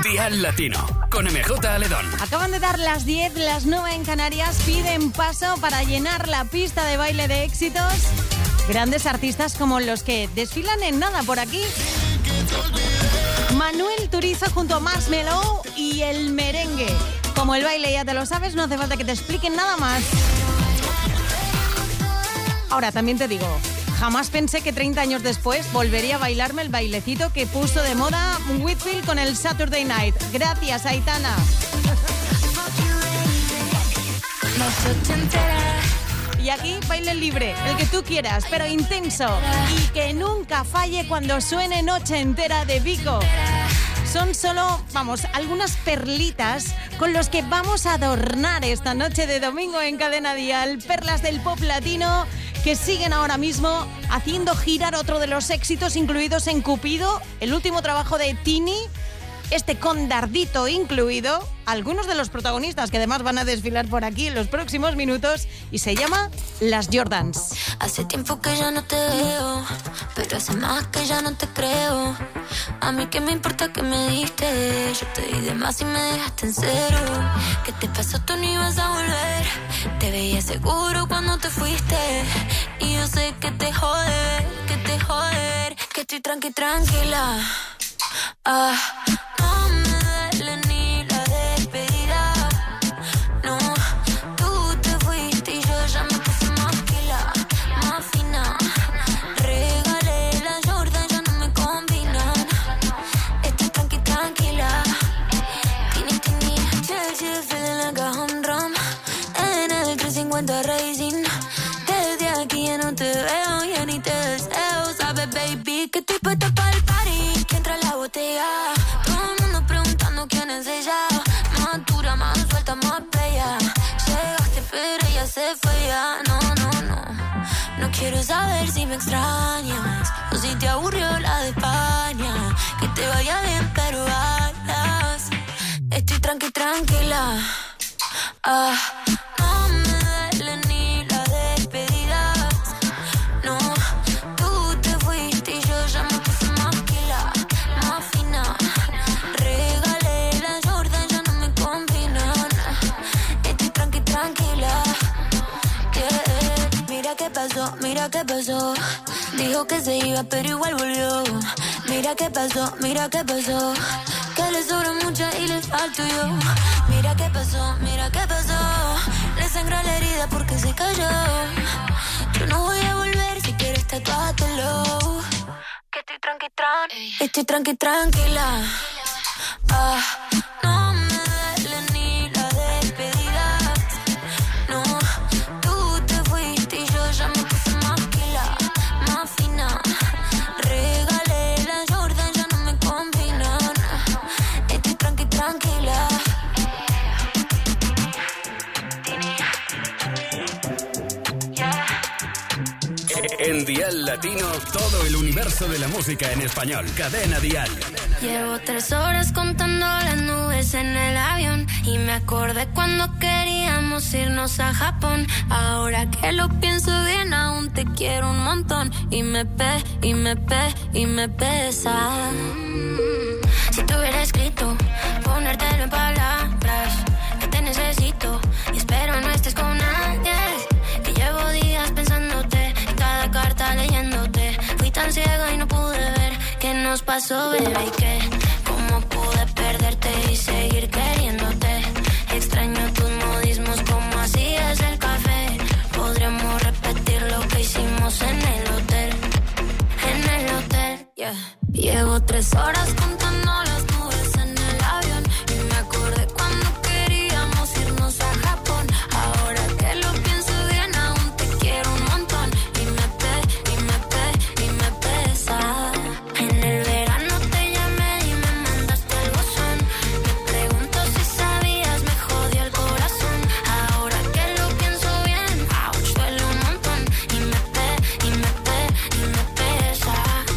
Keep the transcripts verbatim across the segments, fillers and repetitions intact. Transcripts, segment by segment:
Dial Latino, con M J Aledón. Acaban de dar las diez, las nueve en Canarias. Piden paso para llenar la pista de baile de éxitos. Grandes artistas como los que desfilan en nada por aquí. Manuel Turizo junto a Marshmello y el merengue. Como el baile ya te lo sabes, no hace falta que te expliquen nada más. Ahora, también te digo, jamás pensé que treinta años después volvería a bailarme el bailecito que puso de moda Whitfield con el Saturday Night. Gracias, Aitana. Y aquí, baile libre, el que tú quieras, pero intenso. Y que nunca falle cuando suene Noche Entera de Vico. Son solo, vamos, algunas perlitas con los que vamos a adornar esta noche de domingo en Cadena Dial. Perlas del pop latino que siguen ahora mismo haciendo girar otro de los éxitos incluidos en Cupido, el último trabajo de Tini, este con Dardito incluido, algunos de los protagonistas que además van a desfilar por aquí en los próximos minutos, y se llama Las Jordans. Hace tiempo que ya no te veo, pero hace más que ya no te creo. A mí qué me importa que me diste, yo te di de más y me dejaste en cero. ¿Qué te pasó? Tú no ibas a volver, te veía seguro cuando te fuiste. Y yo sé que te jode, que te jode, que estoy tranqui, tranquila. Ah, no me duele ni la despedida. No, tú te fuiste y yo ya me puse más pila, más fina. Regalé las Jordan, ya no me combinan. Estoy tranqui, tranquila. Tini, tini, chill, chill, feeling like a home run. En el trescientos cincuenta Racing. Desde aquí ya no te veo, ya ni te deseo. Sabes, baby, que estoy puesta para el party. Que entra la botella. Todo el mundo preguntando quién es ella. Más dura, más suelta, más bella. Llegaste pero ella se fue ya. No, no, no. No quiero saber si me extrañas o si te aburrió la de España. Que te vaya bien pero vayas. Estoy tranqui, tranquila. Ah, no me duele ni la despedida. No, tú te fuiste y yo ya me puse más pila, más fina. Regalé las Jordan, ya no me combinan. Estoy tranqui, tranquila. Yeah. Mira qué pasó, mira qué pasó. Dijo que se iba pero igual volvió. Mira qué pasó, mira qué pasó. Que le sobra mucha y le falto yo. Mira qué pasó, mira qué pasó. Le sangra la herida porque se cayó. Yo no voy a volver, si quieres tatuátelo. Que estoy tranqui, tranqui. Estoy tranqui, tranquila. Ah, no me duele ni la despedida. No, tú te fuiste y yo ya me puse más pila, más fina. Regalé las Jordan, ya no me combinan. Estoy tranqui, tranquila. En Dial Latino, todo el universo de la música en español. Cadena Dial. Llevo tres horas contando las nubes en el avión y me acordé cuando queríamos irnos a Japón. Ahora que lo pienso bien, aún te quiero un montón y me pe, y me pe, y me pesa. Si te hubiera escrito, ponértelo en palabras, que te necesito y espero no estés con nadie. Que llevo días pensándote, cada carta leyéndote. Fui tan ciega y no pude ver qué nos pasó, bebé, y que cómo pude perderte y seguir queriéndote. Extraño tus modismos, como hacías el café. Podríamos repetir lo que hicimos en el hotel, en el hotel, yeah. Llevo tres horas contando las nubes en el avión y me acordé cuando queríamos irnos a Japón. Ahora que lo pienso bien, aún te quiero un montón y me pe, y me pe, y me pesa. En el verano te llamé y me mandaste el buzón. Me pregunto si sabías, me jodió el corazón. Ahora que lo pienso bien, ouch, duele un montón y me pe, y me pe, y me pesa.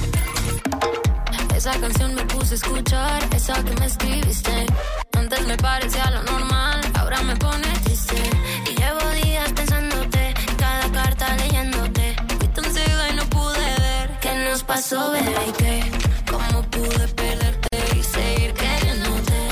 Esa canción me puse a escuchar, esa que me escribiste. Antes me parecía lo normal, ahora me pone triste. Y llevo días pensándote, cada carta leyéndote. Fui tan ciega y no pude ver qué nos pasó, bebé, y que cómo pude perderte y seguir queriéndote.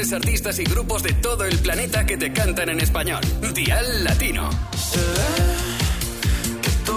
mejores artistas y grupos de todo el planeta que te cantan en español. Dial Latino. Se ve que tú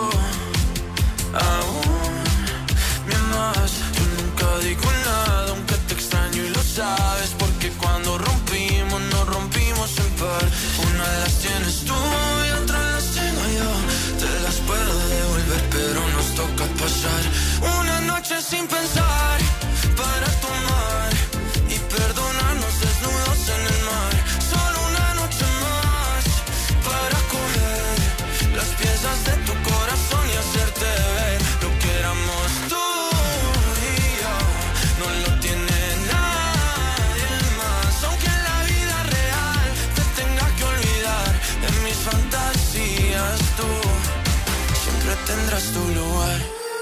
aún me amas. Yo nunca digo nada, aunque te extraño y lo sabes. Porque cuando rompimos, nos rompimos en par. Una de las tienes tú y otra las tengo yo. Te las puedo devolver, pero nos toca pasar una noche sin pensar, para tomar y perdonarnos desnudos en el mar. Solo una noche más para coger las piezas de tu corazón y hacerte ver lo que éramos tú y yo. No lo tiene nadie más, aunque en la vida real te tenga que olvidar. En mis fantasías tú siempre tendrás tu lugar.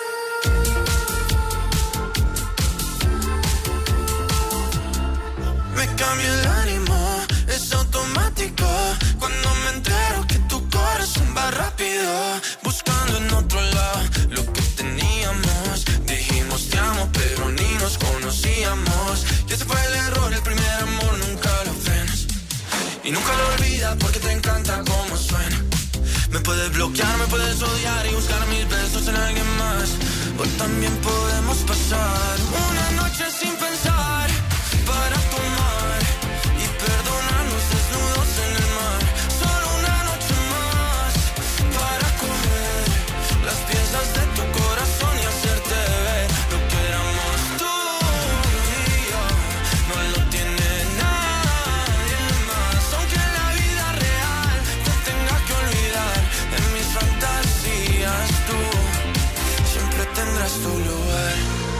Me cambia el ánimo, es automático. Cuando me entero que tu corazón va rápido, buscando en otro lado lo que teníamos. Dijimos te amo, pero ni nos conocíamos. Y ese fue el error, el primer amor nunca lo frenas. Y nunca lo olvidas porque te encanta cómo suena. Me puedes bloquear, me puedes odiar y buscar mis besos en alguien más. O también podemos pasar una noche sin pensar, para tomar y perdonarnos desnudos en el mar. Solo una noche más para coger las piezas de tu corazón y hacerte ver lo que éramos tú y yo. No lo tiene nadie más, aunque en la vida real te tenga que olvidar. En mis fantasías tú siempre tendrás tu lugar.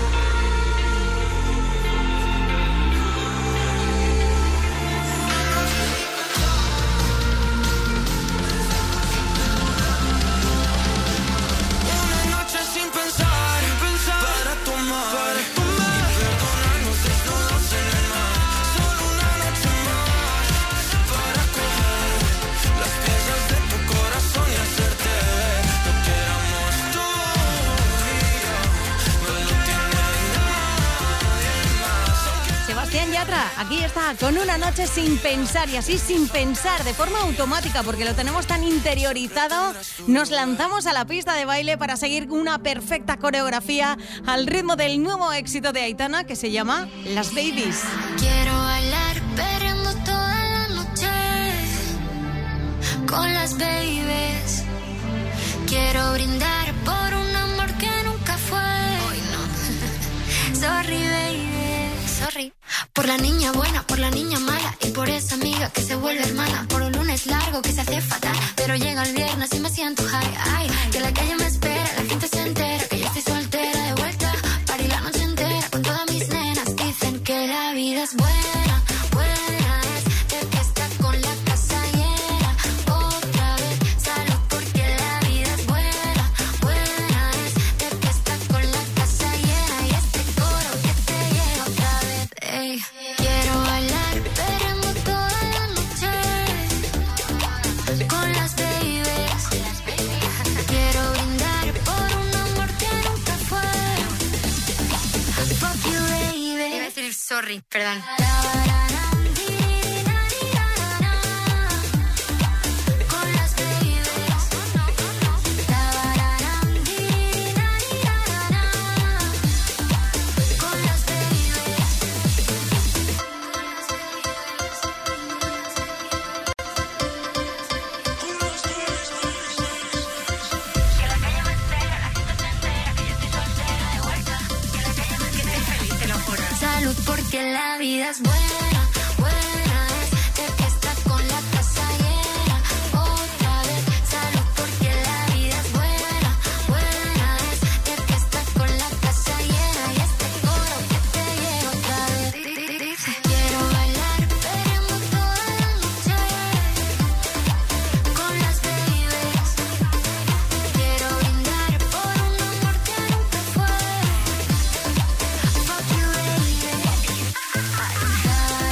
Aquí está, con Una noche sin pensar, y así sin pensar, de forma automática, porque lo tenemos tan interiorizado, nos lanzamos a la pista de baile para seguir una perfecta coreografía al ritmo del nuevo éxito de Aitana, que se llama Las Babies. Quiero bailar perreando toda la noche con las babies. Quiero brindar por un amor que nunca fue. Hoy no. Sorry, baby, sorry. Por la niña buena, por la niña mala, y por esa amiga que se vuelve hermana. Por un lunes largo que se hace fatal, pero llega el viernes y me siento high. Ay, que la calle me espera, la gente se entera que yo estoy soltera de vuelta. Party la noche entera con todas mis nenas. Dicen que la vida es buena, buena es de fiesta con la casa llena. Otra vez, salud porque la vida es buena, buena es de fiesta con la casa llena. Y este coro que te llega otra vez. Ey. Quiero bailar perreando toda la noche con las babies. Quiero brindar por un amor que nunca fue. Fuck you, baby. Iba a decir sorry, perdón. Con las babies. Con las babies. Salud porque la vida es buena, buena es de fiesta con la casa llena. Otra vez, salud porque la vida es buena, buena es de fiesta con la casa llena. Y este coro que te llega otra vez. Dice, quiero bailar perreando toda la noche con las babies. Quiero brindar por un amor que nunca fue. Fuck you, baby.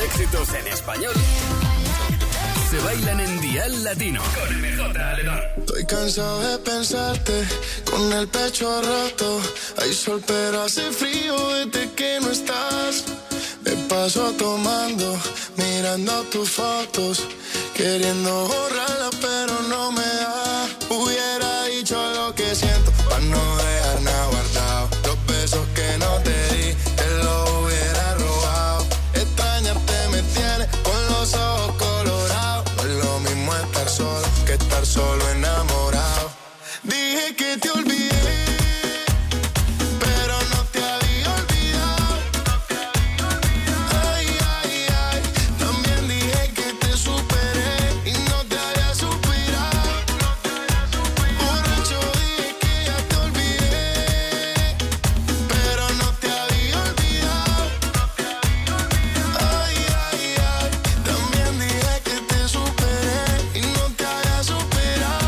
éxitos en español se bailan en Dial Latino con M J Aledón. Estoy cansado de pensarte con el pecho roto. Hay sol pero hace frío desde que no estás. Me paso tomando, mirando tus fotos, queriendo borrarlas pero no me da. Hubiera dicho lo que siento para no dejar nada guardado. Los besos que no te di, te los hubiera robado. Extrañarte me tiene con los ojos colorados. No es lo mismo estar solo que estar solo enamorado. Dije que te olvidé, pero no te había olvidado. Ay, ay, ay. También dije que te superé y no te había suspirado. Borracho dije que ya te olvidé, pero no te había olvidado. Ay, ay, ay. También dije que te superé y no te había superado.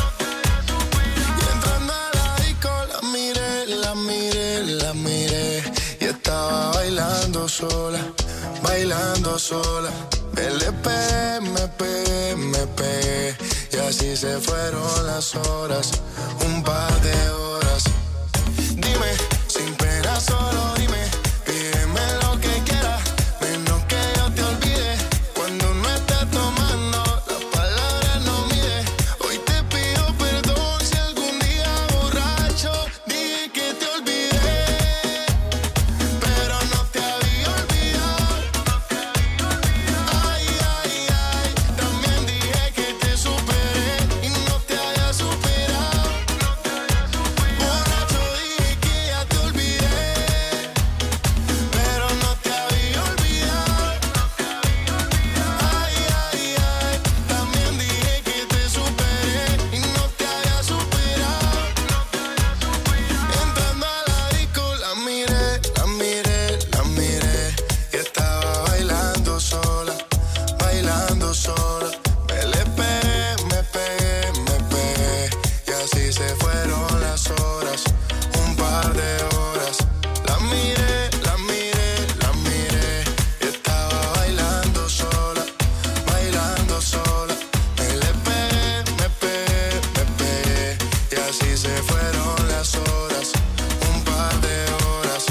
Y entrando a la disco la miré, la miré, la miré. Y estaba bailando sola, bailando sola. Me le pegué, me pegué, me pegué. Y así se fueron las horas, un par de horas. Dime, sin pena solo dime, pídeme lo que quieras, menos que yo te olvide. Cuando no estés tomando, las palabras no mide. Hoy te pido perdón si algún día borracho dije que te olvidé, pero no te había olvidado. Ay, ay, ay. También dije que te superé y no te había superado. Borracho dije que ya te olvidé, pero no te había olvidado. Ay, ay, ay. También dije que te superé y no te había superado. Entrando a la disco la miré, la miré, la miré. Y estaba bailando sola, bailando sola. Me le pegué, me pegué, me pegué. Y así se fueron las horas, un par de horas. La miré, la miré, la miré. Y estaba bailando sola, bailando sola. Me le pegué, me pegué, me pegué. Y así se fueron las horas, un par de horas.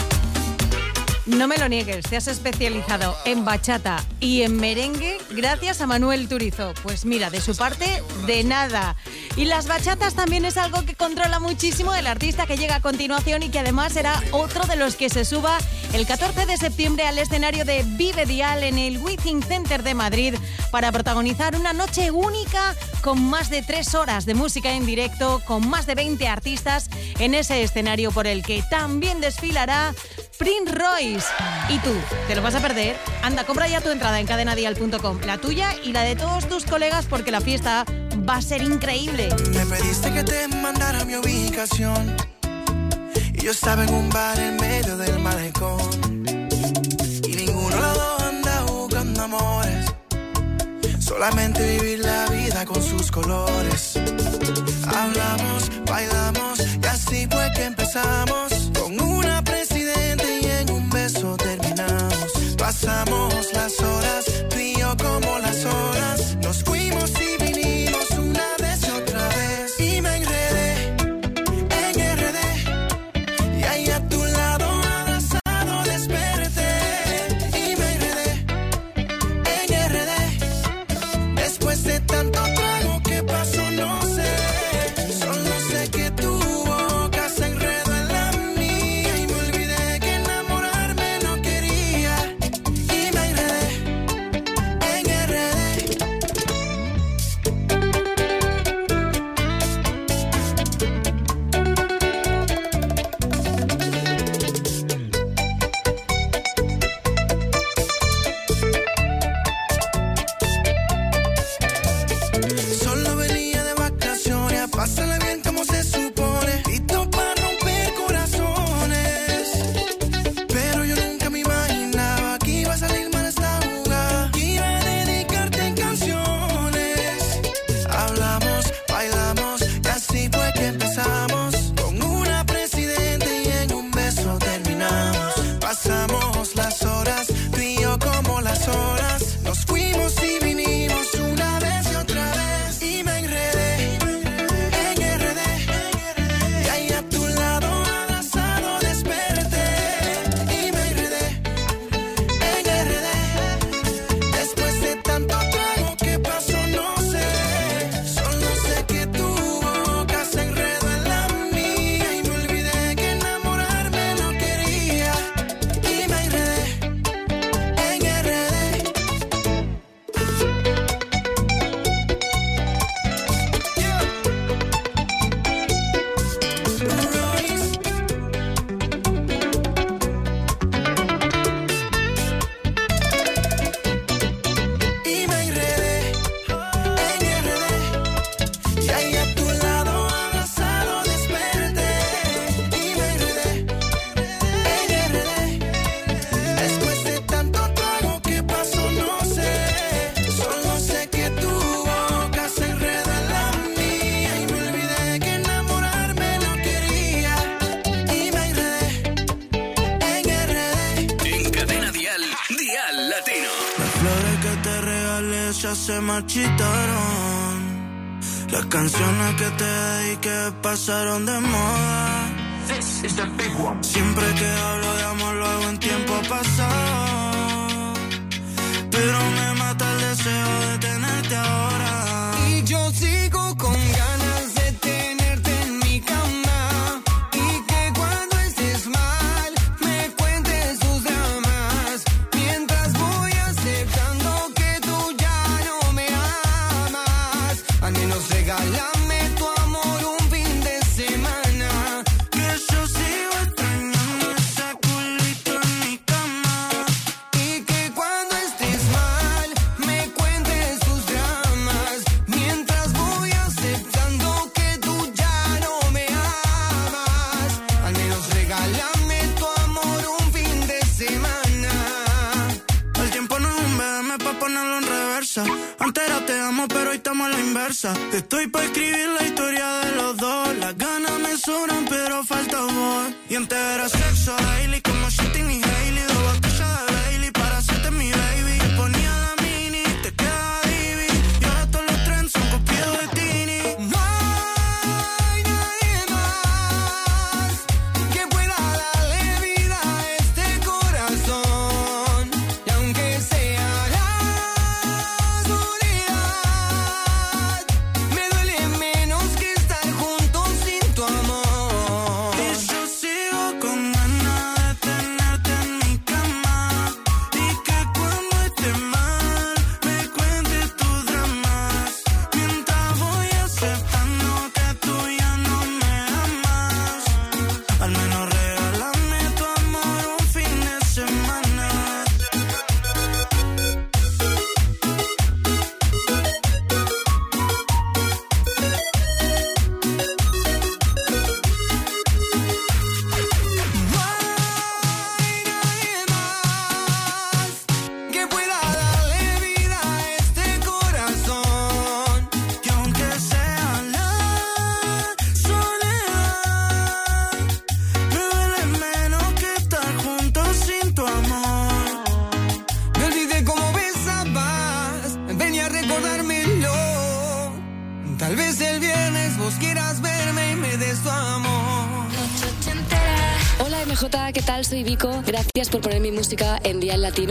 No me lo niegues, te has especializado en bachata y en merengue gracias a Manuel Turizo. Pues mira, de su parte, de nada. Y las bachatas también es algo que controla muchísimo el artista que llega a continuación y que además será otro de los que se suba el catorce de septiembre al escenario de Vive Dial en el Wizzing Center de Madrid para protagonizar una noche única con más de tres horas de música en directo, con más de veinte artistas en ese escenario por el que también desfilará Prince Royce. ¿Y tú? ¿Te lo vas a perder? Anda, compra ya tu entrada en cadena dial punto com, la tuya y la de todos tus colegas, porque la fiesta va a ser increíble. Me pediste que te mandara mi ubicación y yo estaba en un bar en medio del malecón y ninguno de los dos anda buscando amores, solamente vivir la vida con sus colores. Hablamos, bailamos y así fue que empezamos, con una presidente y en un beso terminamos. Pasamos las horas, tú y yo como las horas, nos fuimos y vinimos una vez y otra vez. Y me enredé en R D y ahí a tu lado abrazado desperté. Y me enredé en R D después de tanto trago que pasó no sé. Solo sé que tu boca se enredó en la muchas se marchitaron. Las canciones que te dediqué pasaron de moda. Siempre que hablo de amor lo hago en tiempo pasado, pero me mata el deseo de tenerte ahora. Y yo sigo con ganas de tenerte en mi cama, y que cuando estés mal me cuentes tus dramas, mientras voy aceptando que tú ya no me amas. Al menos regálame tu amor un fin de semana, que yo sigo extrañando ese culito en mi cama, y que cuando estés mal me cuentes tus dramas, mientras voy aceptando que tú ya no me amas. Al menos regálame tu amor un fin de semana. El tiempo no es un B M pa' ponerlo en reversa. Antes era te amo, pero hoy estamos a la inversa. Estoy pa' escribir la historia de los dos. Las ganas me sobran, pero falta amor. Y antes era sexo daily, como Shitting y Hailey. Dos botellas de Bailey para hacerte mi baby. Te ponía la mini, te quedaba divi. Y ahora todos los trends son copiados de Tini. No hay nadie más que pueda darle vida a este corazón, y aunque sea la soledad, me duele menos que estar juntos sin tu amor. Y yo sigo con ganas de tenerte en mi cama, y que cuando esté mal me cuentes tus dramas, mientras voy aceptando que tú ya no me amas. Al menos regálame tu amor un fin de semana. No hay nadie más que pueda darle vida a este corazón, Que aunque sea la soledad, me duele menos que estar juntos sin tu amor. me olvidé cómo besabas, ven y a recordármelo. Tal vez el viernes vos quieras verme y me des tu amor. Noche ochentera. Hola M J, ¿qué tal? Soy Vico. Gracias por poner mi música en Dial Latino.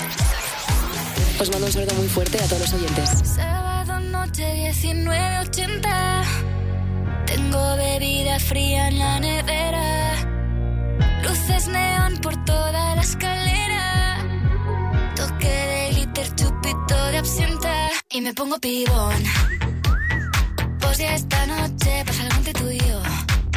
Os mando un saludo muy fuerte a todos los oyentes. Sábado noche diecinueve ochenta. Tengo bebida fría en la nevera. Luces neón por toda la escalera. Toque de glitter, chupito de absenta. Y me pongo pibón. Pues ya esta noche pasa algo entre tú y yo.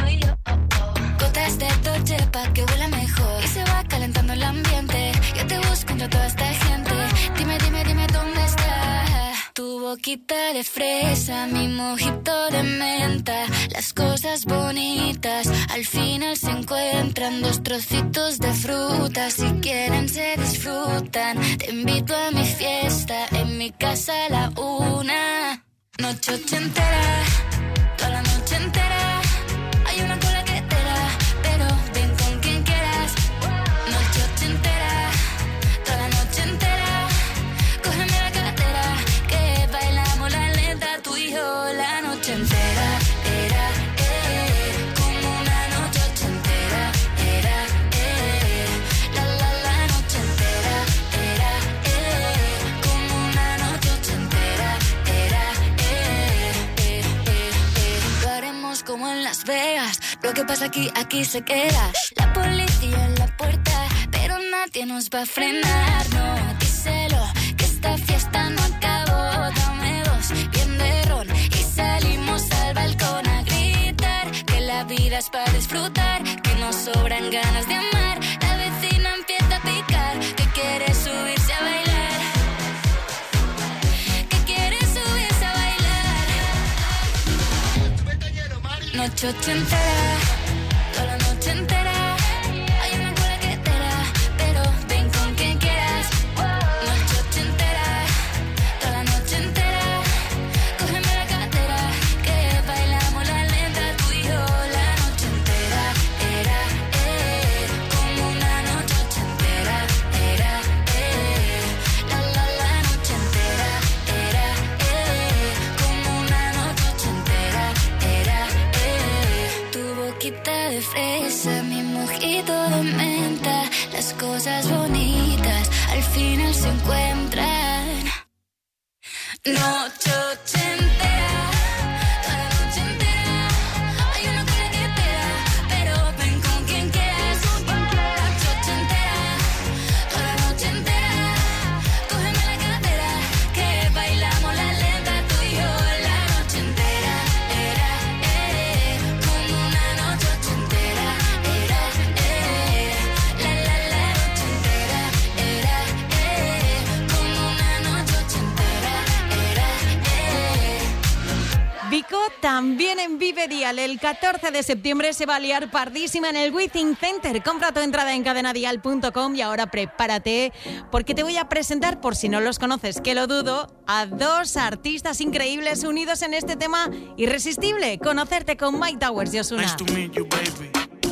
Gotas de Dolce pa' que huela mejor. Y se va calentando el ambiente. Yo te busco entre toda esta gente. Dime, dime, dime dónde está tu boquita de fresa, mi mojito de menta. Las cosas bonitas al final se encuentran. Dos trocitos de fruta, si quieren se disfrutan. Te invito a mi fiesta, en mi casa a la una. Noche ochentera, toda la noche entera. Hay una cola que te da, pero ven con quien quieras. Noche ochentera, toda la noche entera. Cógeme la cartera, que bailamos la lenta, tú y yo la noche entera. Era, eh, como una noche ochentera. Era, eh, la la la noche entera. Era, eh, como una noche ochentera. Era, eh, eh, eh, eh. Lo haremos como en Las Vegas. Lo que pasa aquí, aquí se queda. La policía en la puerta, pero nadie nos va a frenar. No, díselo, que esta fiesta no acabó. Dame dos, bien de ron, y salimos al balcón a gritar. Que la vida es para disfrutar, que nos sobran ganas de amar. La vecina empieza a picar, que quiere subirse a bailar. Que quiere subirse a bailar. Noche ochentera, toda la noche entera. Hay una cola que te da, pero ven con quien quieras. Noche ochentera, toda la noche entera. Cógeme la cartera, que bailamos la lenta, tú y yo la noche entera. Era, eh, como una noche ochentera. Era, eh, la la la noche entera. Era, noche ochentera, toda la noche entera. Hay una cola que espera, pero ven con quien quieras. Noche ochentera, toda la noche entera. Cógeme la cartera, que bailamos la lenta tú y yo. La noche entera era, eh, como una noche ochentera. Era, eh, la la la noche entera. Era, eh, como una noche ochentera. Era, eh. Vico también en Vive Dial. El catorce de septiembre se va a liar pardísima en el Withing Center. Compra tu entrada en cadena dial punto com y ahora prepárate porque te voy a presentar, por si no los conoces, que lo dudo, a dos artistas increíbles unidos en este tema irresistible. Conocerte con Mike Towers y Ozuna. Nice to meet you, baby.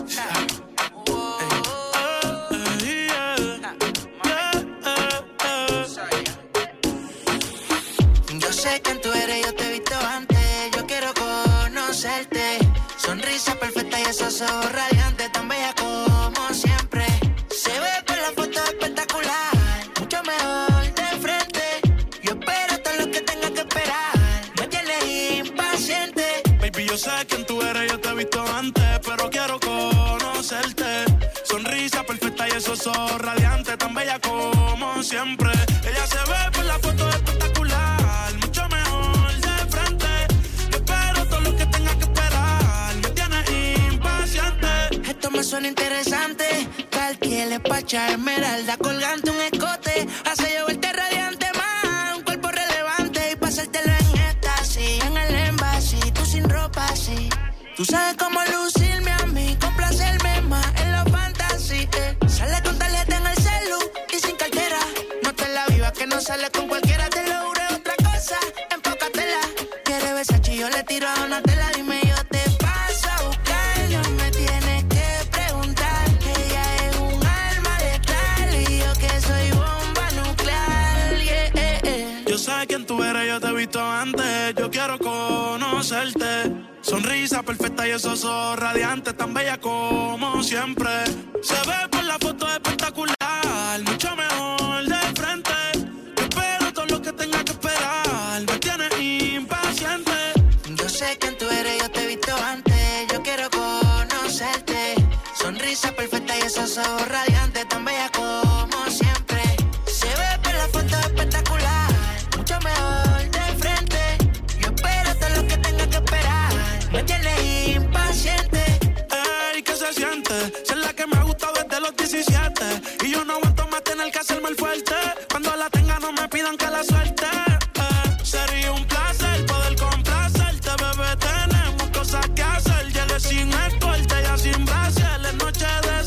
Yo sé quién tú eres, yo te he visto antes. Yo quiero conocerte. Sonrisa perfecta y esos ojos radiantes, tan bella como siempre. Se ve por la foto espectacular, mucho mejor de frente. Yo espero todo lo que tenga que esperar. Me tienes impaciente. Baby, yo sé quién tú eres, yo te he visto antes, pero quiero conocerte. Sonrisa perfecta y esos ojos radiantes, tan bella como siempre. Ella se ve por la foto espectacular, mucho mejor de frente. Yo espero todo lo que tenga que esperar. Me tienes impaciente. Esto me suena interesante. Cartier, Espacha, esmeralda, colgante, un escote. Hace llevarte radiante más, un cuerpo relevante. Y pasártelo en éxtasis, en el embassy, tú sin ropa así. Tú sabes cómo lucirme a mí, complacerme más en los fantasy. Eh. Sale con tarjeta en el celu y sin cartera. No te la viva que no sale con cualquiera. Te lo juro, otra cosa, empócatela. Quiere Versace, yo le tiro a Donatella. Dime, yo te paso a buscar. No me tienes que preguntar. Ella es un alma letal y yo que soy bomba nuclear. Yeah, eh, eh. Yo sé quién tú eres, yo te he visto antes. Yo quiero conocerte. Sonrisa perfecta y esos ojos radiantes, tan bella como siempre. Se ve por la foto espectacular, mucho mejor de frente. Yo espero todo lo que tenga que esperar. Me tienes impaciente. Yo sé quién tú eres, yo te he visto antes. Yo quiero conocerte. Sonrisa perfecta y esos ojos radiantes, tan bella como siempre. Se ve por la foto espectacular, mucho mejor de frente. Yo espero todo lo que tenga que esperar. Me tienes impaciente. Ey, ¿qué se siente? Ser la que me ha gustado desde los diecisiete. Y yo no aguanto más tener que hacerme el fuerte. Cuando la tenga no me pidan que la suelte. Eh, sería un placer poder complacerte, bebé. Tenemos cosas que hacer. Llegué sin escolta, ya sin brasier. Es noche de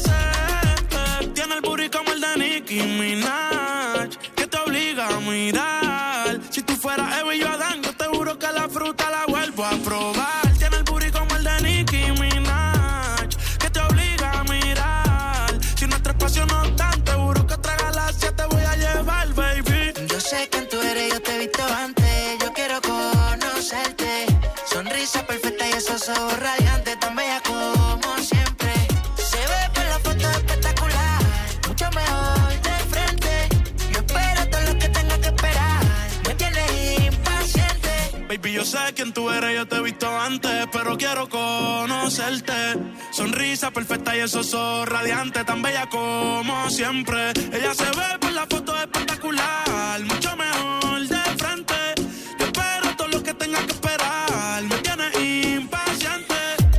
sed. Tiene el booty como el de Nicki Minaj, que te obliga a mirar. Si tú fueras Eva y yo Adán, yo te juro que la fruta la vuelvo a probar. Tiene el booty como el de Nicki Minaj, que te obliga a mirar. Si nuestro espacio no es tan, te juro que otra galaxia te voy a llevar, baby. Yo sé quién tú eres, yo te he visto antes. Yo quiero conocerte. Sonrisa perfecta y esos ojos radiantes, tan bella como siempre. Se ve por la foto espectacular, mucho mejor de frente. Yo espero todo lo que tenga que esperar. Me tienes impaciente. Baby, yo sé quién tú eres, yo te he visto antes, pero quiero conocerte. Sonrisa perfecta y esos ojos radiantes, tan bella como siempre. Ella se ve por la foto espectacular, mucho mejor de frente. Yo espero todo lo que tenga que esperar. Me tienes impaciente.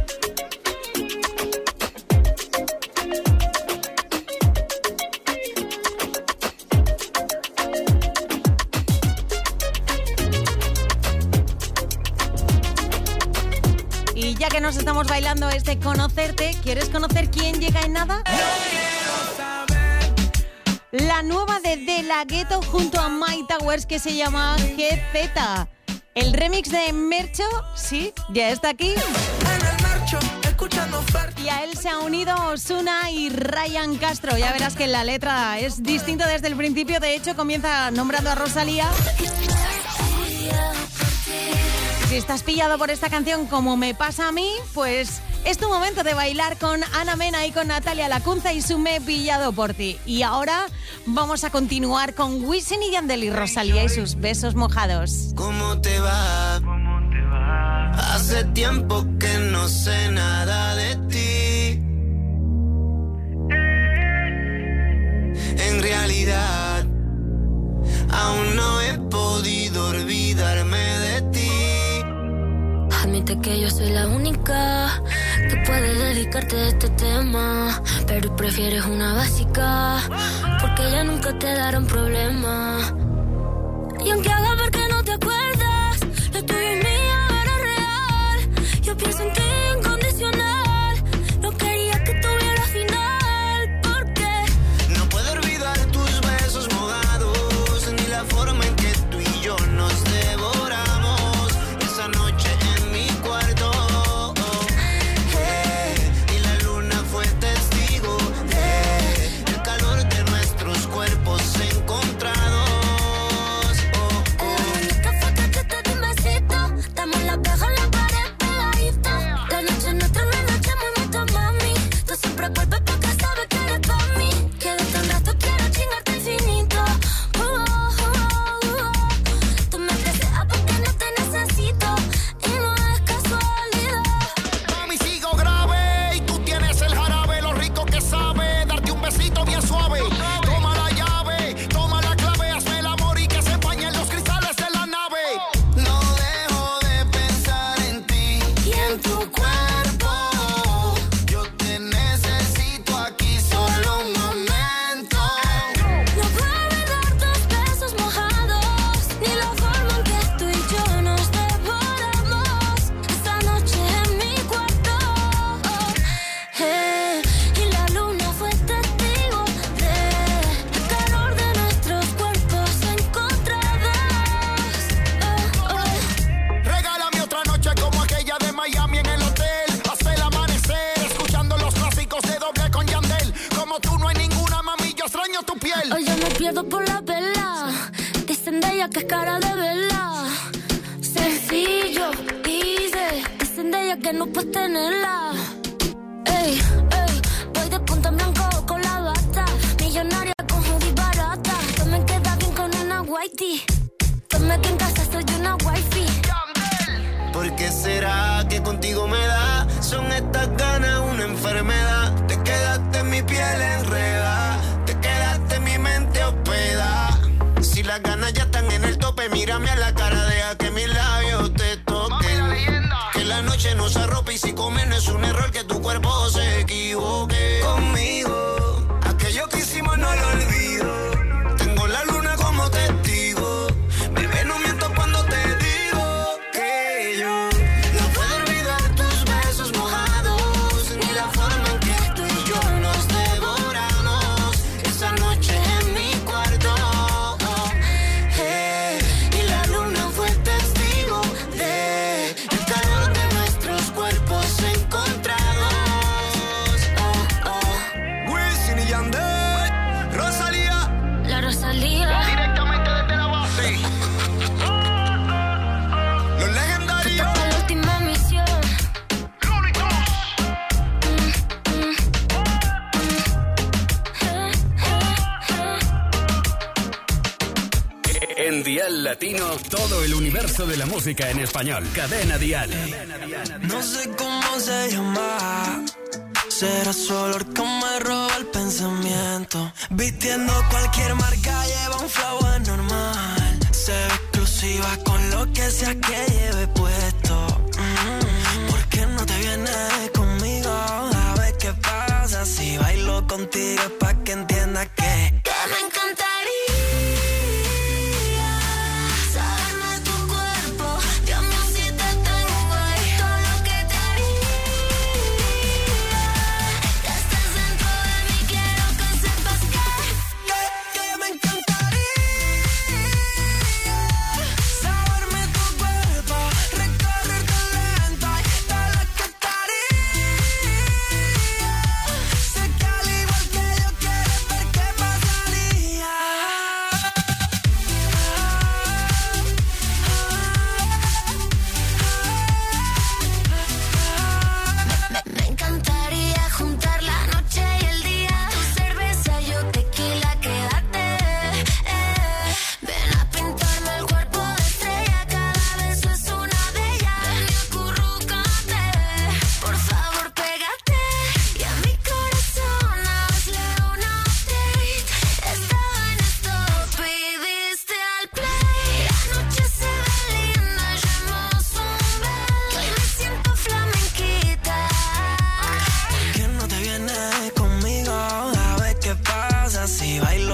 Y ya que nos estamos bailando este Conocerte, ¿quieres conocer quién llega en nada? La nueva de De La Ghetto junto a Mike Towers, que se llama G Z. El remix de Mercho, sí, ya está aquí. En el marcho, escuchando oferta. Y a él se ha unido Ozuna y Ryan Castro. Ya verás que la letra es distinta desde el principio. De hecho, comienza nombrando a Rosalía. Si estás pillado por esta canción como me pasa a mí, pues Es tu momento de bailar con Ana Mena y con Natalia Lacunza y su Me he pillado por ti. Y ahora vamos a continuar con Wisin y Yandel y Rosalía y sus besos mojados. ¿Cómo te va? Hace tiempo que no sé nada de ti. En realidad, aún no he podido olvidarme de ti. Admite que yo soy la única que puede dedicarte a este tema, pero prefieres una básica, porque ella nunca te dará un problema. Y aunque haga ver que no te acuerdas, lo tuyo y mío era real. Yo pienso en ti incondicional, no quería que tuviera final, porque no puedo olvidar tus besos mojados, ni la forma en que tú y yo nos devoramos esa noche en mi cuarto. Hey, y la luna fue testigo de el calor de nuestros cuerpos encontrados. Por la vela, dicen de ella que es cara de vela. Sencillo, easy, dicen de ella que no puedes tenerla. Ey, ey, voy de punta en blanco con la bata, millonaria con hoodie barata. Tú me quedas bien con una whitey, tome que en casa soy una wifey. ¿Por qué será que contigo me da? Son estas ganas una enfermedad. Te quedaste en mi piel enredada, te quedaste en mi mente hospedada. Si las ganas ya están en el tope, mírame a la cara, deja que mis labios te toquen. Que la noche nos arrope y si comer no es un error, que tu cuerpo se equivoque. Conmigo, aquello que hicimos no lo olvido. Tengo la luna como testigo. Bebé, no miento cuando te digo que yo no puedo olvidar tus besos mojados, ni la forma en que tú y yo nos devoramos esa noche en mi cuarto. Hey, y la luna fue testigo de el calor de nuestros cuerpos encontrados. Oh, oh. Wisin y Yandel, Rosalía, La Rosalía, directamente desde la base. Los legendarios. esta es la última misión. En Dial Latino, todo el universo de la música en español. Cadena Dial. No sé cómo se llama. Será su olor que me roba el pensamiento. Vistiendo cualquier marca, lleva un flow anormal. Se ve exclusiva con lo que sea que lleve puesto. Mm, ¿por qué no te vienes conmigo? A ver qué pasa si bailo contigo, es pa' que entiendas que Que me encantaría saberme tu cuerpo, Dios mío, si te tengo ahí, todo lo que te haría. Ya estás dentro de mí, quiero que sepas que Que, que me encantaría saberme tu cuerpo, recorrerte lento y todo lo que te haría. Sé que al igual que yo quieres ver qué pasaría.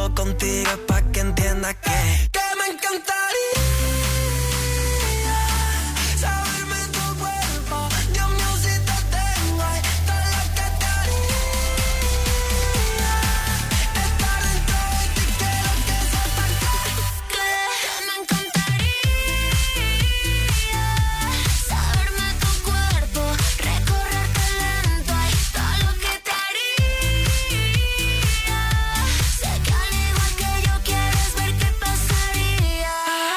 hago contigo es pa' que entiendas que, que me encantaría saberme tu cuerpo. Dios mío, si te tengo ahí, todo lo que te haría estar dentro de ti. Quiero que sepas que, que me encantaría saberme tu cuerpo, recorrerte lento ahí, todo lo que te haría. Sé que al igual que yo quieres ver qué pasaría.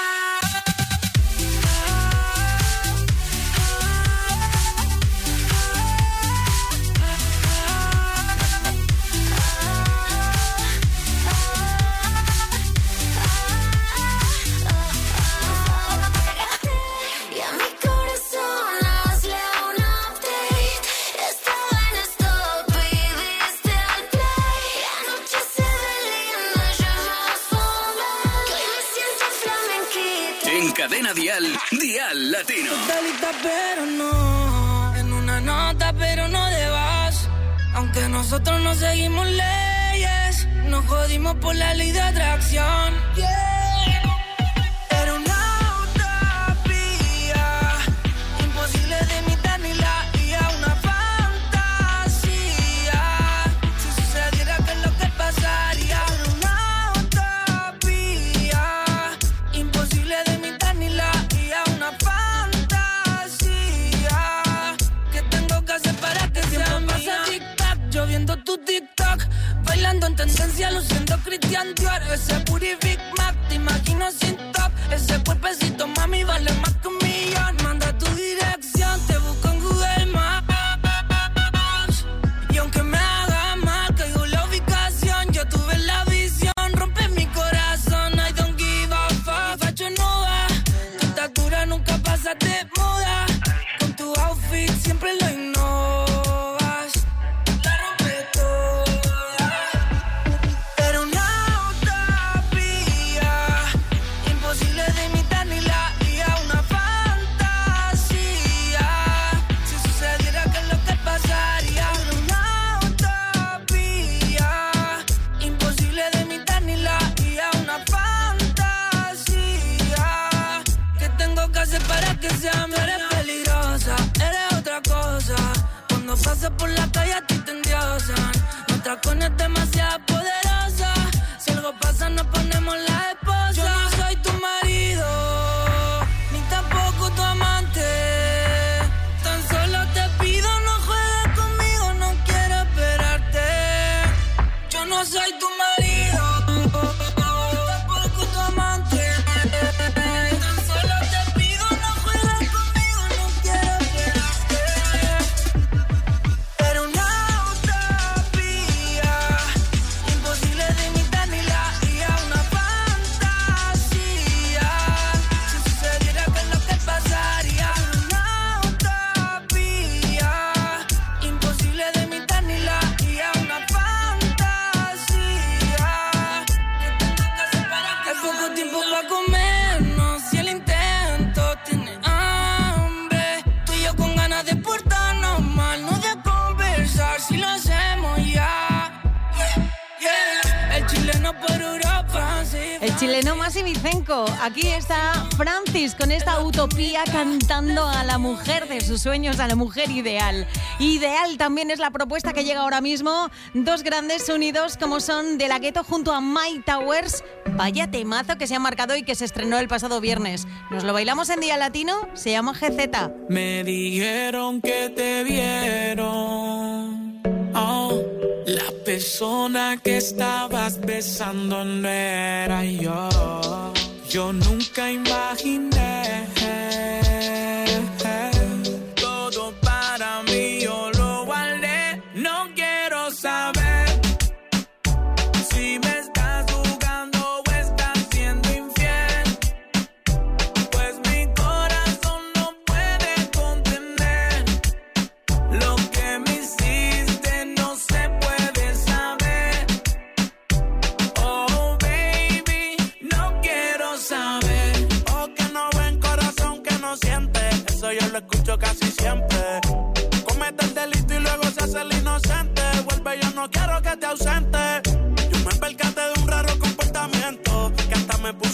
Y a mi corazón hazle un update. Estaba en stop y diste al play. La noche se ve linda, llamas formal, que hoy me siento flamenquita. En Cadena Dial, Dial Latino. Delita, pero no. En una nota, pero no de vas. Aunque nosotros no seguimos leyes, nos jodimos por la ley de atracción. Yeah. Era una utopía, imposible de imitar ni la I A, una fantasía. Si sucediera, ¿qué es lo que pasaría? Era una utopía, imposible de imitar ni la I A, una fantasía. ¿Qué tengo que hacer para que sea mía? Pasa tic-tac, yo viendo tu TikTok, bailando en tendencia, luciendo Christian Dior. Ese booty Big Mac, te imagino sin top. Ese cuerpecito, mami, vale más que un millón. Manda tu dirección, te busco en Google Maps. Y aunque me haga mal, caigo en la ubicación. Yo tuve la visión, rompe mi corazón. I don't give a fuck. Facho no va, tu estatura nunca pasa de moda. Con tu outfit siempre lo innovas. La rompe toda. Era una utopía, imposible de imitar ni la I A, una fantasía. Si sucediera, ¿qué es lo que pasaría? Era una utopía, imposible de imitar ni la I A, una fantasía. ¿Qué tengo que hacer para que sea mía? Eres peligrosa, eres otra cosa. Cuando pasas por la calle a ti te endiosan. Nuestra con es demasiado poderosa. Si algo pasa nos ponemos la esposa. Yo no soy tu marido, ni tampoco tu amante. Tan solo te pido no juegues conmigo, no quiero esperarte. Yo no soy tu marido, tampoco tu amante. Tan solo te pido no juegues conmigo, no quiero esperarte. Era una utopía, imposible de imitar ni la I A, una fantasía. Si sucediera, ¿qué es lo que pasaría? Era una utopía, imposible de imitar ni la I A, una fantasía. ¿Qué tengo que hacer para que hay poco tiempo para comernos? Si el intento tiene hambre, tú y yo con ganas de portarnos mal, no de conversar si lo hacemos ya. Yeah. El chileno por Europa, sí. El chileno Masi Vicenco. Aquí está Francis con esta utopía cantando a la mujer de sus sueños, a la mujer ideal. Ideal también es la propuesta que llega ahora mismo. Dos grandes unidos como son De La Ghetto junto a My Towers. Vaya temazo que se ha marcado y que se estrenó el pasado viernes. Nos lo bailamos en Día Latino. Se llama G Z. Me dijeron que te vieron. Oh, la persona que estabas besando no era yo. Yo nunca imaginé. Todo para mí yo lo guardé. No quiero saber si me estás jugando o estás siendo infiel. Pues mi corazón no puede contener lo que me hiciste, no se puede saber. Oh baby, no quiero saber. Oh, que no ven corazón que no siente. Eso yo lo escucho casi siempre. Comete el delito y luego se hace el inocente. Vuelve, yo no quiero que te ausente. Yo me percaté de un raro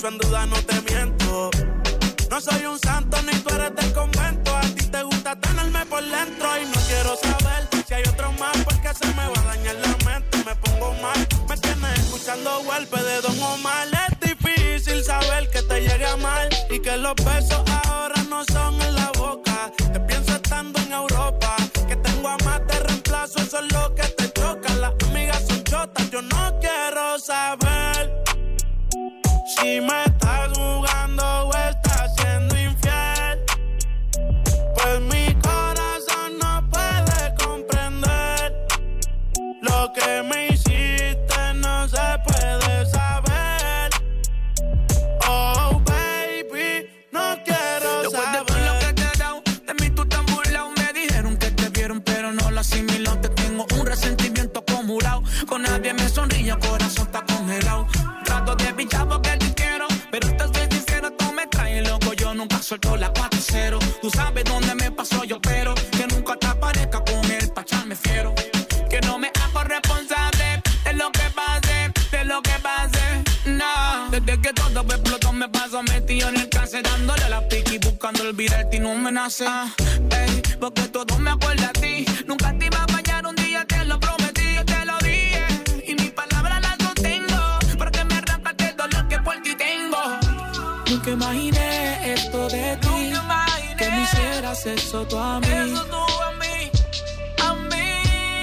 eso en duda no te miento. No soy un santo ni tú eres del convento. A ti te gusta tenerme por dentro y no quiero saber si hay otro más porque se me va a dañar la mente. Me pongo mal, me tienes escuchando golpes de Don Omar. Es difícil saber que te llegue a mal y que los besos ahora no son en la boca. Te pienso estando en Europa, que tengo a más de reemplazo, eso es lo que te choca. Las amigas son chotas, yo no quiero saber si me estás jugando o estás siendo infiel. Pues mi corazón no puede comprender lo que me hiciste, no se puede saber. Oh baby, no quiero Después saber. de todo lo que te he dado, de mí tú te han burlado. Me dijeron que te vieron pero no lo asimilado. Te tengo un resentimiento acumulado. Con nadie me sonríe, el corazón está congelado. Trato de pichar porque te quiero, pero te soy sincero, tú me traes loco. Yo nunca suelto la cuatro cero. Tú sabes dónde me pasó, yo pero que nunca te aparezca con él pa' echarme fiero. Que no me hago responsable de lo que pase, de lo que pase. No, desde que todo me explotó me paso metido en el cáncer, dándole la piqui, buscando olvidarte y no me nace. Ah, ey, porque todo me acuerda a ti. Nunca te iba a fallar, un día te lo prometí, yo te lo dije. Y mis palabras las sostengo, porque me arrancaste el dolor que por ti tengo. Nunca imaginé esto de ti, nunca imaginé que me hicieras eso tú a mí. Eso tú a mí, a mí,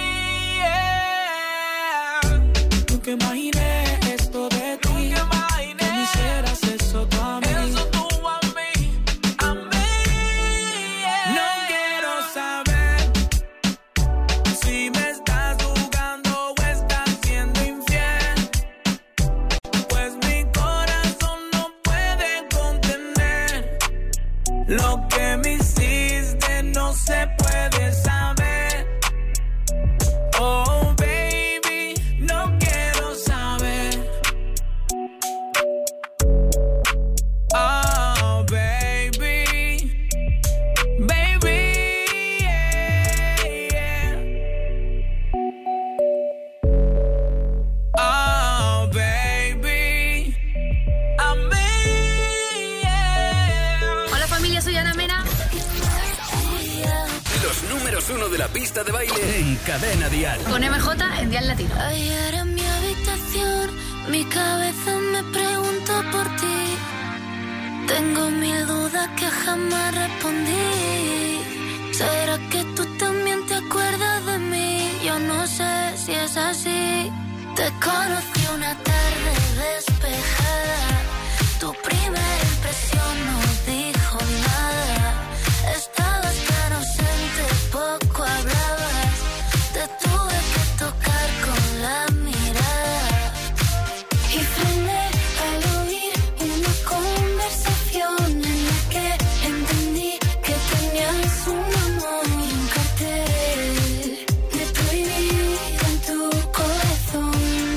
yeah. Nunca imaginé esto de ti, nunca imaginé que me hicieras eso tú a mí. Eso tú a mí, a mí, yeah. No quiero saber si me estás jugando o estás siendo infiel. Pues mi corazón no puede contener lo que me hiciste, no se puede saber. Oh baby, no quiero saber. Oh baby, baby, yeah, yeah. Oh baby, a mí, yeah. Hola familia, soy Ana Mena. Los números uno de la pista de baile en Cadena Dial. Con M J en Dial Latino. Ayer en mi habitación, mi cabeza me preguntó por ti. Tengo mil dudas que jamás respondí. ¿Será que tú también te acuerdas de mí? Yo no sé si es así. Te conocí una tarde despejada. Tu primera impresión no dijo nada. Estabas tan ausente, poco hablabas. Te tuve que tocar con la mirada. Y frené al oír una conversación en la que entendí que tenías un amor y un cartel de prohibido en tu corazón.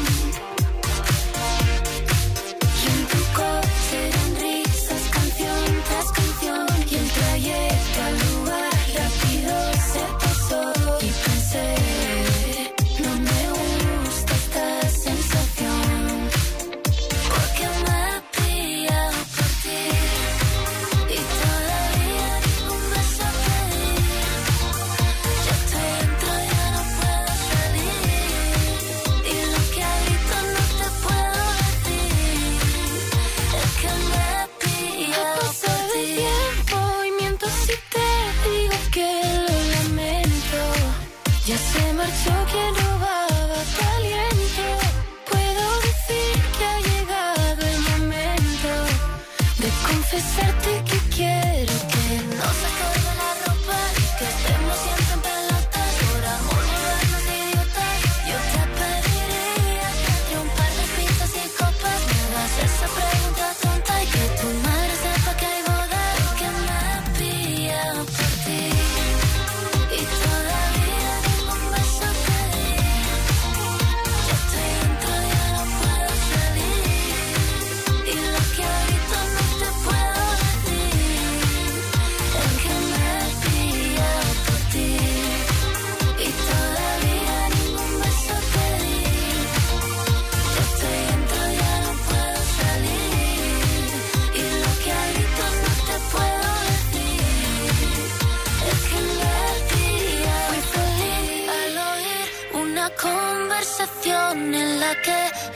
Y en tu coche eran risas, canción tras canción. Y el trayecto al lugar rápido se pasó. Y pensé, no me gusta esta sensación, porque me he pillado por ti. Y todavía ningún beso pedí. Ya estoy dentro, ya no puedo salir. Y lo que grito no te puedo decir. Es que me he pillado por ti. El tiempo y miento si te digo que lo lamento. Ya se marchó quien robaba tu aliento. Puedo decir que ha llegado el momento de confesarte que quiero que no se acabe la ropa y que estemos siempre en pelotas. Por amor volvernos idiotas. Yo te pediría entre un par de pizzas y copas me hagas esa pregunta tonta y que tu madre sepa que hay boda. Que me he pillado por ti. Y todavía ningún beso pedí. Ya estoy dentro, ya no puedo salir. Y lo que grito no te puedo decir.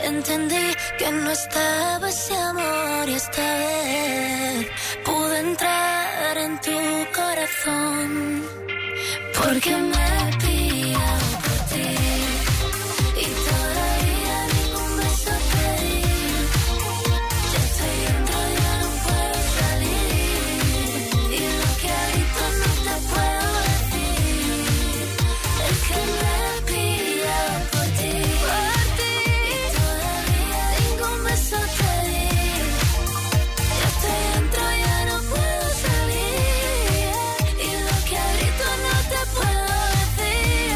Entendí que no estaba ese amor y esta vez pude entrar en tu corazón. Porque me pillado por ti y todavía ningún beso te di. Ya estoy dentro, ya no puedo salir. Y lo que ahorita no te puedo decir es que me he pillado por ti. Por ti. Y todavía ningún beso te di. Ya estoy dentro, ya no puedo salir. Y lo que ahorita no te puedo decir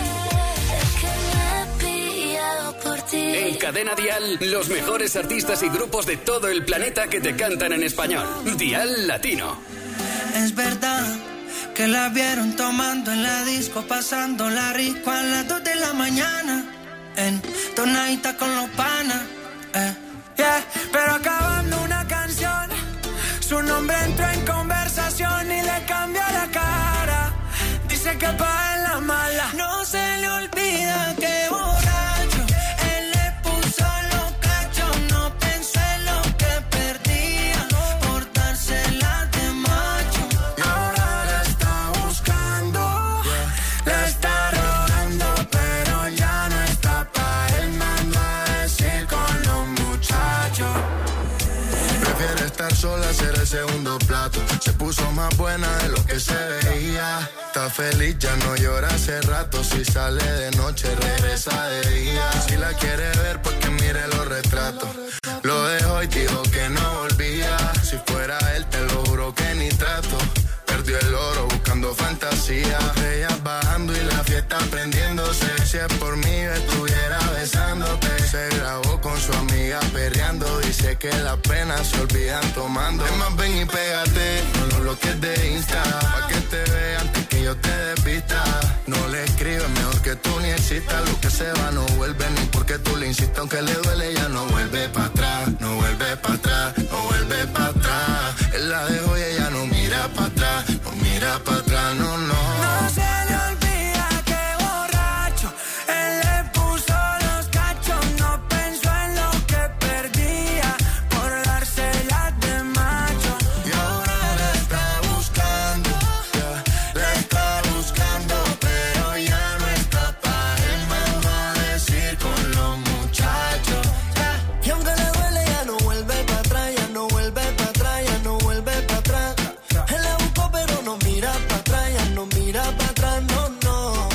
es que me he pillado por ti. En Cadena Dial, los mejores artistas y grupos de todo el planeta que te cantan en español. Dial Latino. Es verdad que la vieron tomando en la disco, pasando la rico a las dos de la mañana, en tonadita con los panas, eh. Yeah, pero acabando una canción, su nombre entró en conversación y le cambió la cara. Dice que pa' en la mala no se le olvida que borracho él le puso los cachos, no pensó en lo que perdía por dársela de macho. Y ahora la está buscando, la está rogando, pero ya no está pa' él, mando a decir con los muchachos. Prefiere estar sola, ser el segundo plato. Se puso más buena de lo que se veía. Está feliz, ya no llora hace rato. Si sale de noche, regresa de día. Si la quiere ver, pues que mire los retratos. Lo dejó y dijo que no volvía. Si fuera él, te lo juro que ni trato. Perdió el oro buscando fantasía. Ella bajando y la fiesta prendiéndose. Si es por mí, yo estuviera besándote. Se grabó con su amiga perreando. Dice que las penas se olvidan tomando. Es más, ven y pégate, no lo bloques de Insta, pa' que te vea antes que yo te desvista. No le escribes, mejor que tú ni existas. Lo que se va no vuelve, ni porque tú le insistas. Aunque le duele, ya no vuelve para atrás. No vuelve para atrás, no vuelve para atrás. Él la dejó y ella no mira para atrás. No mira para atrás, no, no. No se le olvida que borracho él le puso los cachos. No pensó en lo que perdía por dársela de macho. Y ahora la está buscando, yeah, la está buscando, pero ya no está pa' él, mando a decir con los muchachos, yeah. Y aunque le duele, ya no vuelve para atrás, ya no vuelve para atrás, ya no vuelve para atrás. Él la buscó, pero no mira para atrás, ya no mira para atrás, no, no.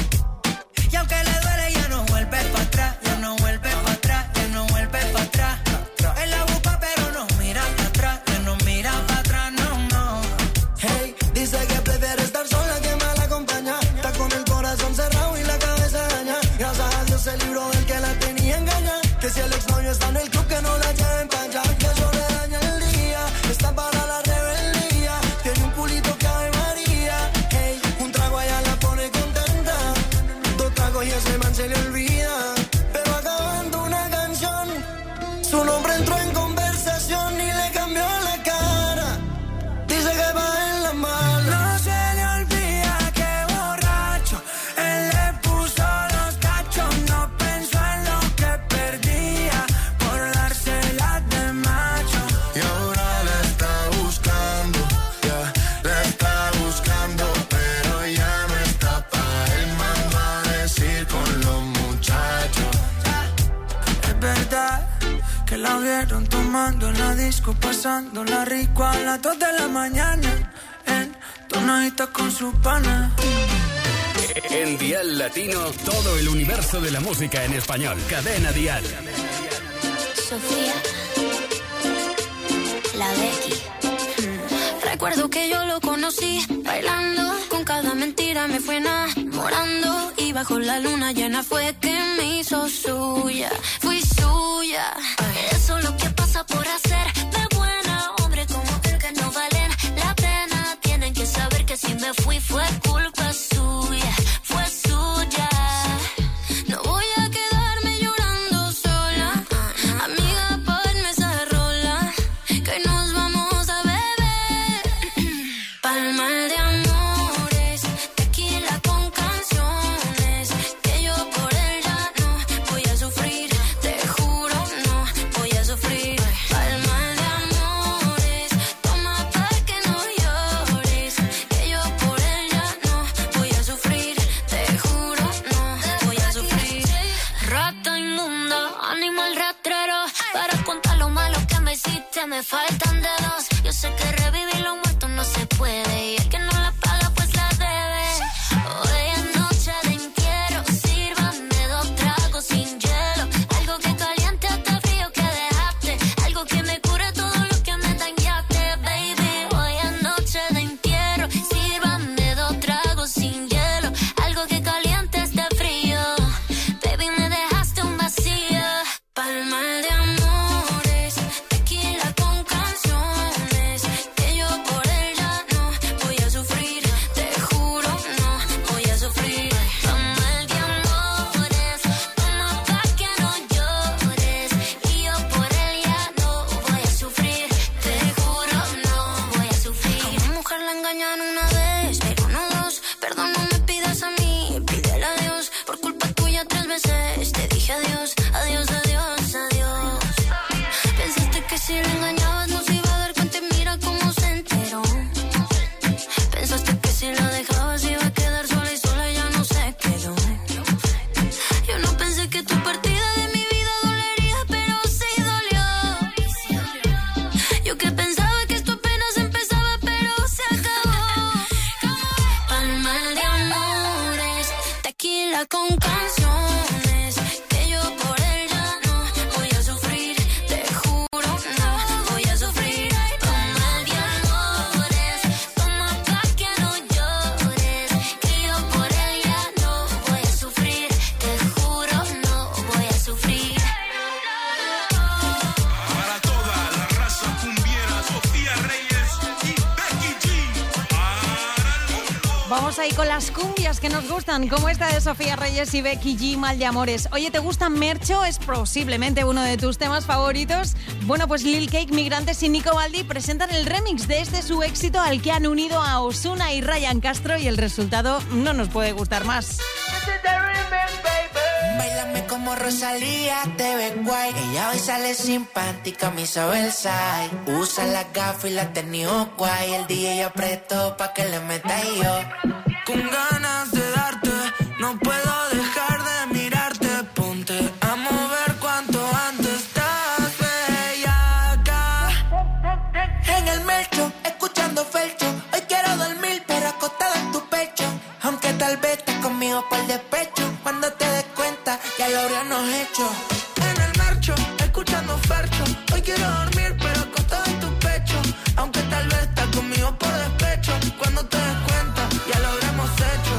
Y aunque le duele, ya no vuelve para atrás, ya no vuelve para atrás, ya no vuelve para atrás. Él la busca, pero no mira para atrás, ya no mira para atrás, no, no. Hey, dice que prefiere estar sola que mal acompañada. Está con el corazón cerrado y la cabeza dañada. Gracias a Dios se libró del que la tenía engañada. Que si el exnovio está en el club, que no la lleven para allá. Que eso le daña el día, está para la rebeldía. Tiene un culito que Ave María. Hey, un trago allá la pone contenta. Dos tragos y ese man se le olvida. Pero acabando una canción, su nombre entró en conversación y le cambió la cara. Dice que va en la mano. No se le olvida que borracho él le puso los cachos. No pensó en lo que perdía por dársela de macho. Y ahora la está buscando, yeah, la está buscando, pero ya no está pa' él, mando a decir con los muchachos. Es verdad que la vieron tomando en la disco, pasando la rico a las dos de la mañana, en tonadita con su pana. En Dial Latino, todo el universo de la música en español. Cadena Dial. Sofía, la Becky. Mm. Recuerdo que yo lo conocí bailando, con cada mentira me fue enamorando y bajo la luna llena fue que me hizo suya, fui suya. Eso es lo que pasa por hacer de buena, hombre como él que no valen la pena. Tienen que saber que si me fui fue culpa suya, fue suya. No voy a quedarme llorando sola, amiga, ponme esa rola, que nos vamos a beber. Palma de amores, tequila con canciones, que yo por él ya no voy a sufrir, te juro me faltan dedos. Yo sé que revivir lo muerto no se puede. Y el que no la paga pues la debe. Hoy es noche de entierro. Sírvanme dos tragos sin hielo. Algo que caliente hasta el frío que dejaste. Algo que me cure todo lo que me dañaste, baby. Hoy es noche de entierro. Sírvanme dos tragos sin hielo. Algo que caliente este frío. Baby, me dejaste un vacío. Palma de amores, tequila con canciones. Que yo por él ya no voy a sufrir. Te juro, no voy a sufrir. Palma de amores, toma pa' que no llores. Y yo por él ya no voy a sufrir. Te juro, no voy a sufrir. A una mujer la engañan una vez, pero no dos. Perdón, no me pidas a mí, pídele a Dios. Por culpa tuya tres veces te dije adiós, adiós, adiós, adiós. Pensaste que si lo engañabas no se iba a dar cuenta y mira cómo se enteró. Pensaste que si la dejabas iba a quedar sola y sola ya no se quedó. Yo no pensé que tu partida de mi vida dolería, pero sí dolió. Yo que pensaba que esto apenas empezaba, pero se acabó. Palma de amores, tequila con canciones. Que yo por él ya no voy a sufrir. Te juro, no voy a sufrir. Palma de amores, toma pa' que no llores. Que yo por él ya no voy a sufrir. Te juro, no voy a sufrir. Para toda la raza cumbiera, Sofía Reyes y Becky G. Para el mundo. Vamos ahí con las cumbias que nos gustan, como esta de Sofía Reyes y Becky G, Mal de Amores. Oye, ¿te gusta Mercho? ¿Es posiblemente uno de tus temas favoritos? Bueno, pues Lil Cake, Migrantes y Nico Baldi presentan el remix de este su éxito al que han unido a Ozuna y Ryan Castro y el resultado no nos puede gustar más. Báilame como Rosalía, te ves guay. Ella hoy sale sin panty, camisa Versace. Usa la gafa y la tenido guay. El D J apretó pa' que le meta y yo. Con ganas de darte, no puedo dejar de mirarte. Ponte a mover cuanto antes, estás bellaca. En el Mercho, escuchando Felcho. Hoy quiero dormir, pero acostada en tu pecho. Aunque tal vez estés conmigo por despecho. Cuando te des cuenta, ya lo habríamos hecho. En el marcho, escuchando Fercho. Hoy quiero dormir, pero acostado en tu pecho. Aunque tal vez estás conmigo por despecho. Cuando te des cuenta, ya lo habremos hecho.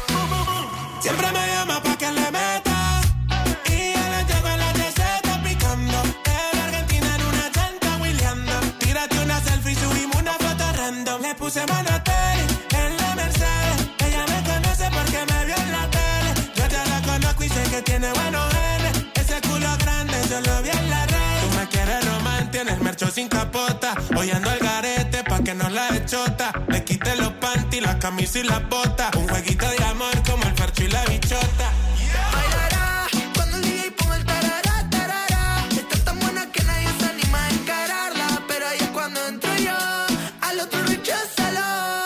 Siempre me llama pa' que le meta. Y ya le llego en la receta picando. En Argentina en una llanta wheeleando. Tírate una selfie, subimos una foto random. Le puse Monotel en la Mercedes. Ella me conoce porque me vio en la tele. Yo ya la conozco y sé que tiene buenos genes. Ese culo grande yo lo vi en la red. Tú me quieres romántica en el Mercho sin capota. Hoy ando al garete pa' que no la echota. Le quité los panty, la camisa y la bota. Un jueguito de amor como el Fercho y la bichota. Bailará cuando el D J ponga el tarará, tarará. Está tan buena que nadie se anima a encararla. Pero ahí es cuando entro yo, al otro recházalo.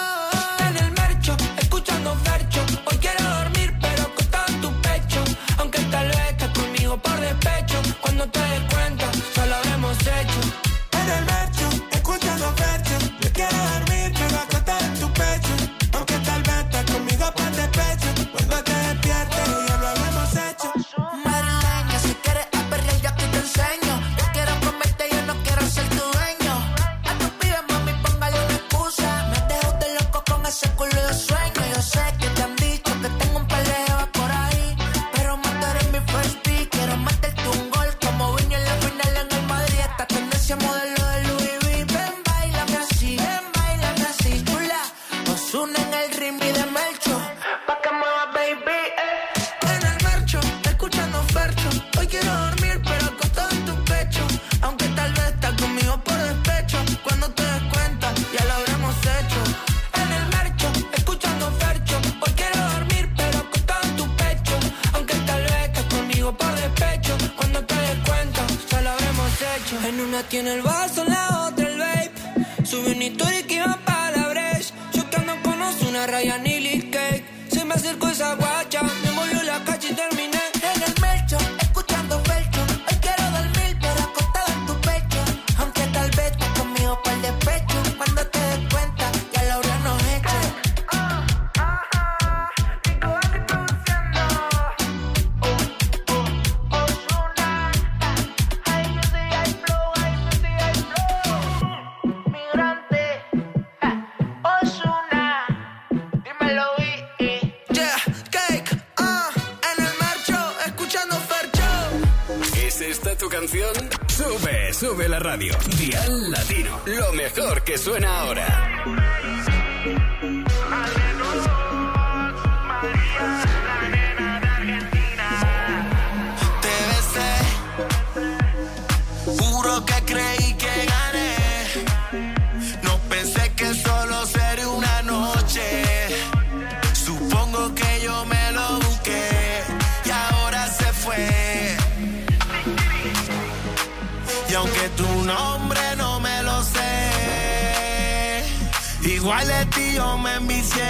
En el Mercho, escuchando Fercho. Hoy quiero dormir, pero acostado en tu pecho. Aunque tal vez estés conmigo por despecho. Cuando te des cuenta, ya lo habremos hecho. En el Mercho, escuchando Fercho. Yo quiero dormir, pero acostado en tu pecho. Aunque tal vez estés conmigo por despecho. Cuando te despiertes, ya lo habremos hecho. Madrileña, si quieres a perrear yo aquí te enseño. Yo quiero comerte, yo no quiero ser tu dueño. A tu pibe, mami, póngale una excusa. Me dejo de loco con ese culo de sueño. Yo sé que te han dicho que tengo un par de jevas por ahí, pero matar en mi first pick. Quiero meterte un gol como vine en la final en el Madrid. Esta tendencia modelo de Louis V. Ven, bailame así, ven, bailame así, chula. Ozuna en el ritmo y de Mercho. Pa' que mueva, baby, eh. En el Mercho, escuchando Fercho. Hoy quiero dormir, pero acostado en tu pecho. Aunque tal vez estás conmigo por despecho. Cuando te des cuenta, ya lo habremos hecho. En el Mercho, escuchando Fercho. Hoy quiero dormir, pero acostado en tu pecho. Aunque tal vez estás conmigo por despecho. Cuando te des cuenta, ya lo habremos hecho. En una tiene el vaso, en la otra el vape. Sube una historia que iba para la brecha. Yo que ando con Ozuna, Ryan y Lil Cake. Se me acercó esa guacha, me volvió la cacha y terminé. En el Mercho, escuchando Felcho. Hoy quiero dormir, pero acostado en tu pecho. Aunque tal vez canción? Sube, sube la radio. Dial Latino, lo mejor que suena ahora. Te besé, juro que creí que gané. No pensé que solo sería una noche. Supongo que yo me lo busqué y ahora se fue. Y aunque tu nombre no me lo sé, igual de ti yo me envicié.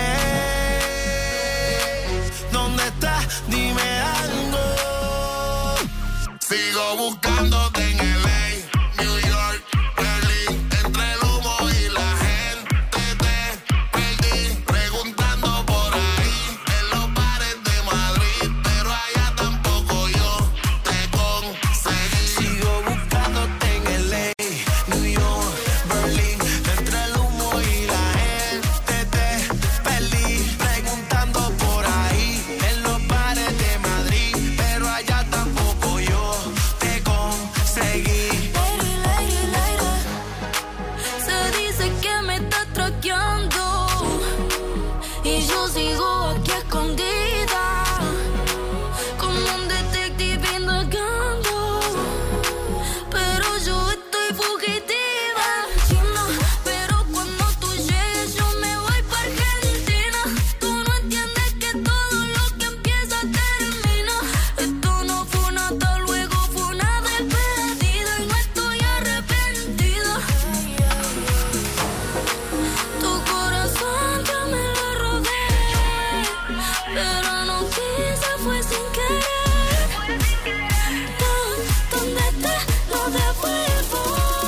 ¿Dónde estás? Dime algo. Sigo buscándote en L A, New York, Berlín, entre el humo y la gente te perdí, preguntando por ahí en los bares de Madrid, pero allá tampoco yo te conseguí. Sigo buscándote en L A, New York, Berlín, entre el humo y la gente te perdí, preguntando por ahí en los bares de Madrid, pero allá tampoco yo te conseguí. Lady, lady, lady. Se dice que me está traqueando y yo sigo aquí escondida como un detective indagando, pero yo estoy fugitiva. China, pero cuando tú llegues yo me voy pa' Argentina. Tú no entiendes que todo lo que empieza termina. Esto no fue una hasta luego, fue una despedida y no estoy arrepentida. Tu corazón ya me lo robé, pero no quise, fue sin querer. ¿Dónde te lo devuelvo?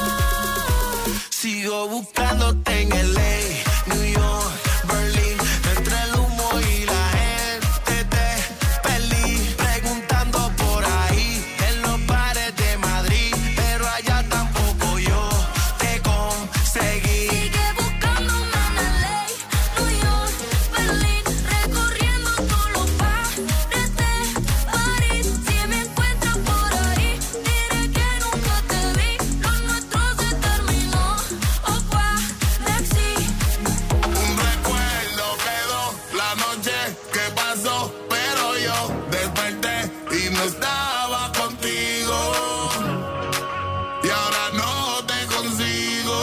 Sigo buscándote en L A, New York, Berlín, entre el humo y la gente te perdí, preguntando por ahí en los bares de Madrid, pero allá tampoco yo te conseguí. Sigue buscándome en L A, New York, Berlín, recorriendo todos los bares de París. Si me encuentras por ahí, diré que nunca te vi. Lo nuestro se terminó. Opa, Lexi. Un recuerdo quedó la noche que pasó, pero yo desperté y no estaba contigo. Y ahora no te consigo.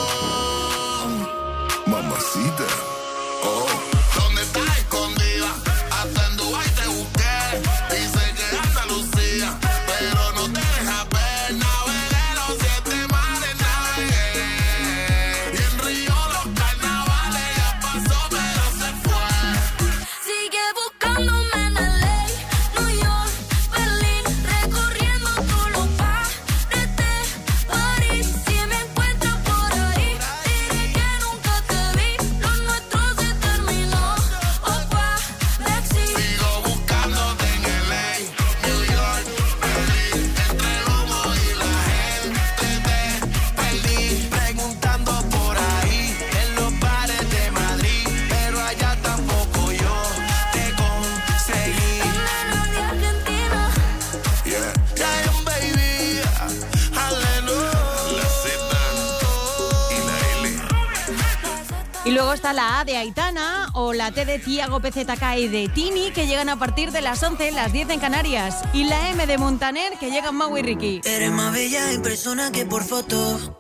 Mamacita. Oh. ¿Dónde estás escondida? Hasta en Dubái te busqué. Dice que anda Lucía, pero no te deja ver. Navegué los siete mares, navegué. Y en Río los carnavales ya pasó, pero se fue. Sigue buscándome en L A, New York, Berlín, recorriendo todos los bares de París. Si me encuentras por ahí, diré que nunca te vi. Lo nuestro se terminó. Opa, Lexi. Sigo buscándote en L A, New York, Berlín, entre el humo y la gente te perdí, preguntando por ahí en los bares de Madrid, pero allá tampoco yo te conseguí. Argentina. Yeah, Giant baby, aleluya. La Z y la L. Y luego está la A de Aitana o la T de Tiago P Z K y de Tini, que llegan a partir de las once, las diez en Canarias. Y la M de Montaner, que llegan Mau y Ricky. Eres más bella en persona que por foto.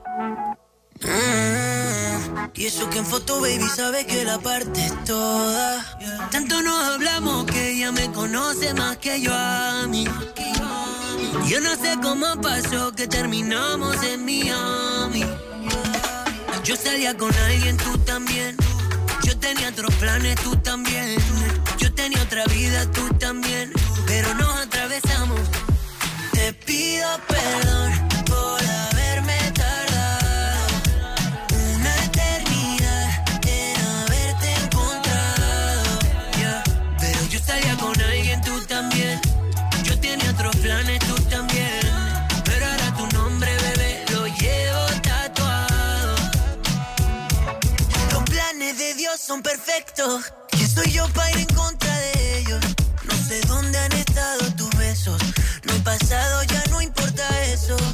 Mm, y eso que en foto, baby, sabe que la parte es toda. Tanto nos hablamos que ella me conoce más que yo a mí. Yo no sé cómo pasó que terminamos en Miami. Yo salía con alguien, tú también. Yo tenía otros planes, tú también. Yo tenía otra vida, tú también. Pero nos atravesamos. Te pido perdón por haberme tardado una eternidad en haberte encontrado. Yeah. Pero yo salía con alguien, tú también. Yo tenía otros planes, tú también. Pero ahora tu nombre, bebé, lo llevo tatuado. Los planes de Dios son perfectos. ¿Quién soy yo para ir en contra de ellos? No sé dónde han estado tus besos. No he pasado, ya no importa eso.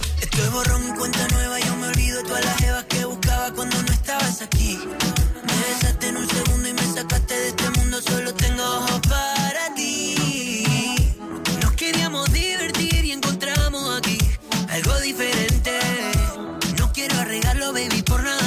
cuenta nueva, yo me olvido todas las jevas que buscaba cuando no estabas aquí. Me besaste en un segundo y me sacaste de este mundo, solo tengo ojos para ti. Nos queríamos divertir y encontramos aquí algo diferente. No quiero arreglarlo, baby, por nada